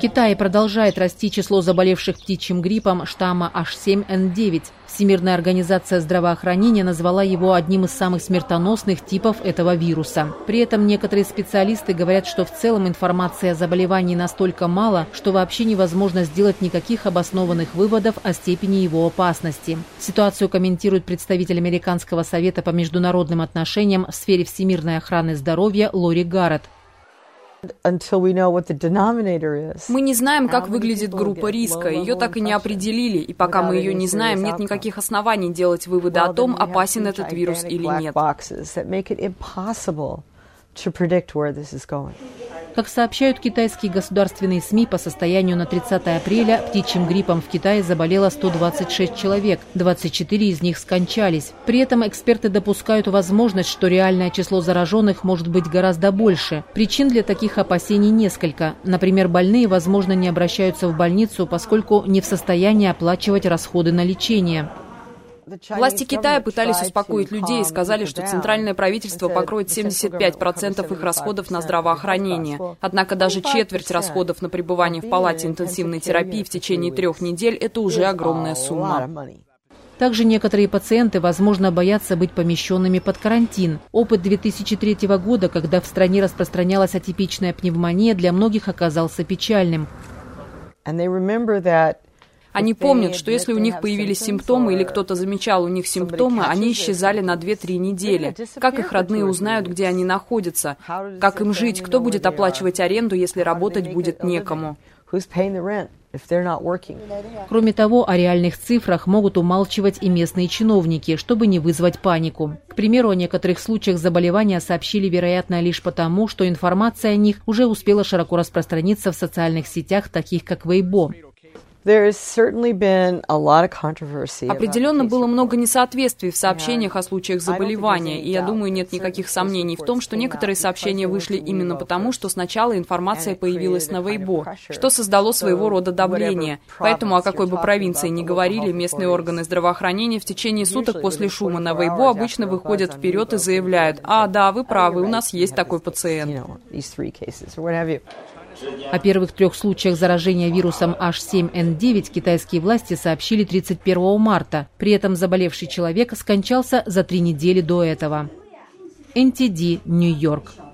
Китае продолжает расти число заболевших птичьим гриппом штамма H7N9. Всемирная организация здравоохранения назвала его одним из самых смертоносных типов этого вируса. При этом некоторые специалисты говорят, что в целом информации о заболевании настолько мало, что вообще невозможно сделать никаких обоснованных выводов о степени его опасности. Ситуацию комментирует представитель Американского совета по международным отношениям в сфере всемирной охраны здоровья Лори Гарретт. Мы не знаем, как выглядит группа риска, ее так и не определили, и пока мы ее не знаем, нет никаких оснований делать выводы о том, опасен этот вирус или нет. Как сообщают китайские государственные СМИ, по состоянию на 30 апреля птичьим гриппом в Китае заболело 126 человек, 24 из них скончались. При этом эксперты допускают возможность, что реальное число зараженных может быть гораздо больше. Причин для таких опасений несколько. Например, больные, возможно, не обращаются в больницу, поскольку не в состоянии оплачивать расходы на лечение. Власти Китая пытались успокоить людей и сказали, что центральное правительство покроет 75% их расходов на здравоохранение. Однако даже четверть расходов на пребывание в палате интенсивной терапии в течение 3 недель – это уже огромная сумма. Также некоторые пациенты, возможно, боятся быть помещенными под карантин. Опыт 2003 года, когда в стране распространялась атипичная пневмония, для многих оказался печальным. Они помнят, что если у них появились симптомы или кто-то замечал у них симптомы, они исчезали на 2-3 недели. Как их родные узнают, где они находятся? Как им жить? Кто будет оплачивать аренду, если работать будет некому? Кроме того, о реальных цифрах могут умалчивать и местные чиновники, чтобы не вызвать панику. К примеру, о некоторых случаях заболевания сообщили, вероятно, лишь потому, что информация о них уже успела широко распространиться в социальных сетях, таких как Weibo. Определенно было много несоответствий в сообщениях о случаях заболевания, и я думаю, нет никаких сомнений в том, что некоторые сообщения вышли именно потому, что сначала информация появилась на Weibo, что создало своего рода давление. Поэтому, о какой бы провинции ни говорили, местные органы здравоохранения в течение суток после шума на Weibo обычно выходят вперед и заявляют: «А, да, вы правы, у нас есть такой пациент». О первых 3 случаях заражения вирусом H7N9 китайские власти сообщили 31 марта. При этом заболевший человек скончался за 3 недели до этого. NTD, Нью-Йорк.